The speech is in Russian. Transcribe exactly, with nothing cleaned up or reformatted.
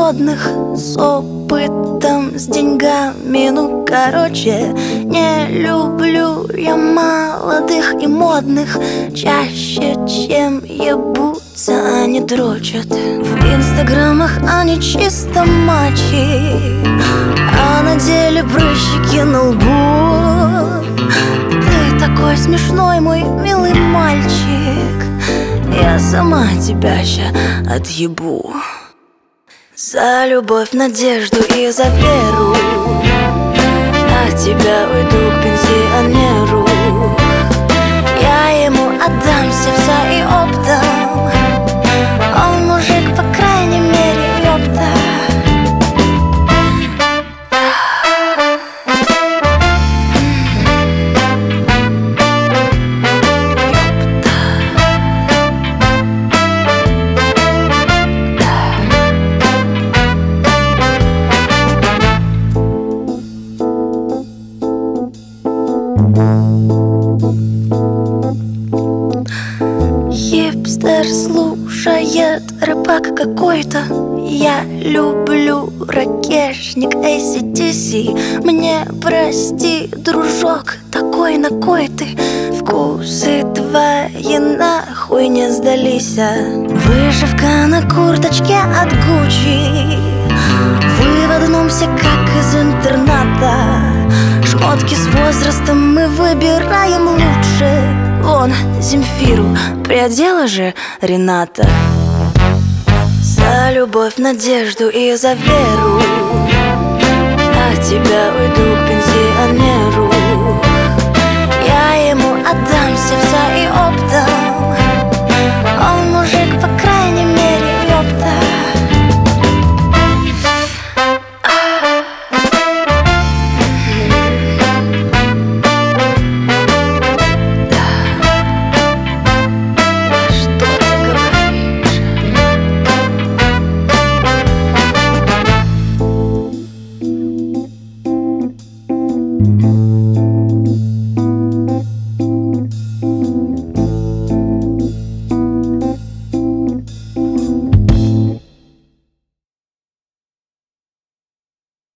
модных, с опытом, с деньгами. Ну, короче, не люблю я молодых и модных. Чаще, чем ебутся, они дрочат. В инстаграмах они чисто мачи, а на деле прыщики на лбу. Ты такой смешной, мой милый мальчик, я сама тебя ща отъебу. За любовь, надежду и за веру от тебя уйду к пенсионеру. Я ему отдамся вся и оптом, он мужик, по крайней мере, ёпта. Хипстер слушает рэпак какой-то. Я люблю ракешник эй си ди си. Мне прости, дружок, такой на кой ты. Вкусы твои нахуй не сдались. Вышивка на курточке от Гуччи, выводнулся как из интерната. Шмотки с возрастом мы выбираем лучше. Вон Земфиру приодела же Рената. За любовь, надежду и за веру от тебя